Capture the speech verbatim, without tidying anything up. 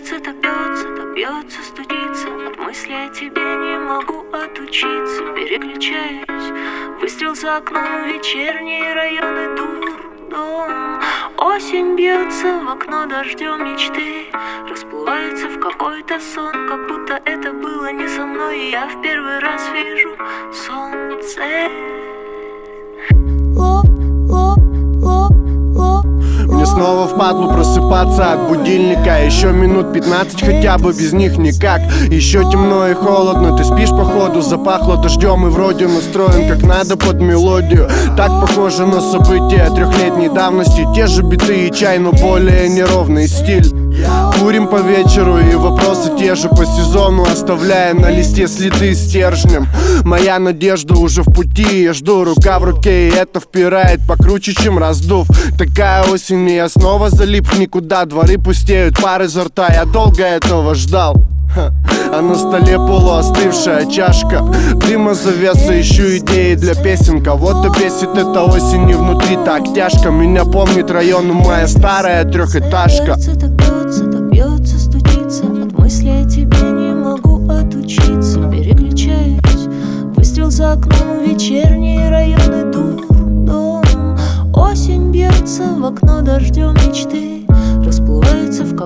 Сердце так бьется, так бьется, студится. От мысли о тебе не могу отучиться. Переключаюсь, выстрел за окном, вечерние районы, дурдом. Осень бьется в окно дождем мечты, расплывается в какой-то сон, как будто это было не со мной. И я в первый раз вижу солнце. Лоб, лоб, лоб, лоб. Мне снова впадлу просыпаться от будильника. Еще минут пятнадцать, хотя бы без них никак. Еще темно и холодно, ты спишь походу. Запахло дождем и вроде настроен как надо под мелодию. Так похоже на события трехлетней давности. Те же биты и чай, но более неровный стиль. Курим по вечеру и вопросы те же по сезону, оставляя на листе следы стержнем. Моя надежда уже в пути, я жду, рука в руке, и это впирает покруче, чем раздув. Такая осень, и я снова залип в никуда. Дворы пустеют, пар изо рта, я долго этого ждал. А на столе полуостывшая чашка дыма, завеса, ищу идеи для песен. Кого-то бесит эта осень, и внутри так тяжко. Меня помнит район, моя старая трехэтажка. Сердце так бьется, так бьется, студится. От мысли о тебе не могу отучиться. Переключаюсь, выстрел за окном, вечерние районы, дурдом. Осень бьется в окно дождем мечты, расплывается в